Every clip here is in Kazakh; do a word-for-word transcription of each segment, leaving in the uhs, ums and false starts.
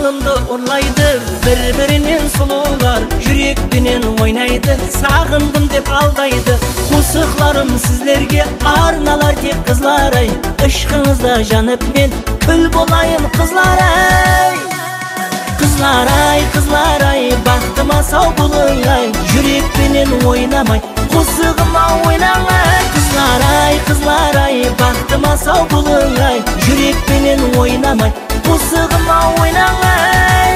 жалымды ұрлайды, бір-бірінен сұлулар жүрекпенен ойнайды, сағындым деп алдайды. Қосықларым сіздерге арналар тек қызлар ай, ішқыңызда жанып мен бүл болайын қызлар ай. Қызлар ай, қызлар ай, бақтыма сау болың ай, жүрекпенен ойнамай қосығыма ойнаңай. Қызлар ай, қызлар ай, бақтыма сау болың ай, жүрекпенен ойнамай қосығыма ойнаңай.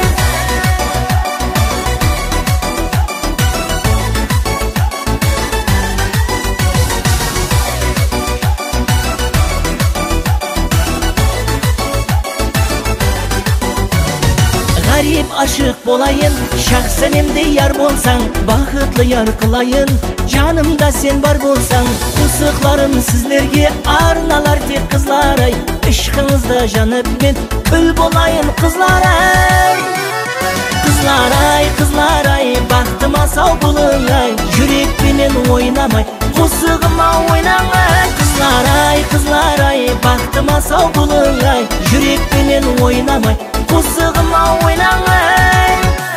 Гарип ашық болайын, шақ сәлемде яр болсаң, бақытлы яр қылайын, жанымда сен бар болсаң. Қосықларым сіздерге арналар тек қызлар ай, ішқыңызда жанып мен бүл болайын қызлар ай. Қызлар ай, қызлар ай, бақтыма сау болың ай, жүрекпенен ойнамай қосығыма ойнаңай. Қызлар ай, қызлар ай, бақтыма сау болың ай, жүрекпенен ойнамай қосығыма ойнаңай.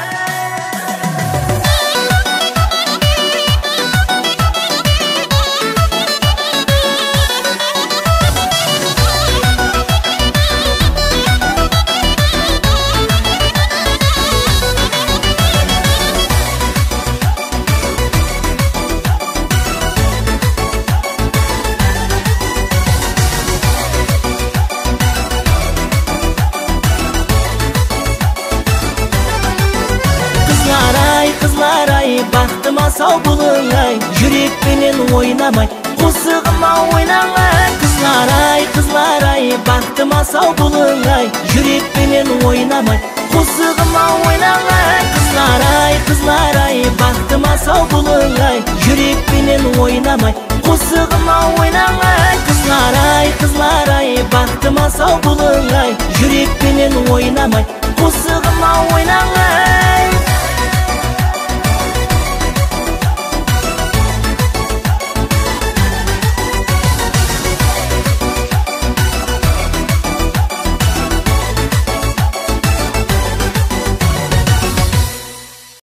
Қызлар ай, бақтыма сау болың ай, жүрекпенен ойнамай қосығыма ойнаңай. Қызлар ай, қызлар ай, бақтыма сау болың ай, жүрекпенен ойнамай қосығыма ойнаңай. Қызлар ай, қызлар ай, бақтыма сау болың ай, жүрекпенен ойнамай қосығыма ойнаңай. Қызлар ай, қызлар ай, бақтыма сау болың ай, жүрекпенен ойнамай қосығыма ойнаңай.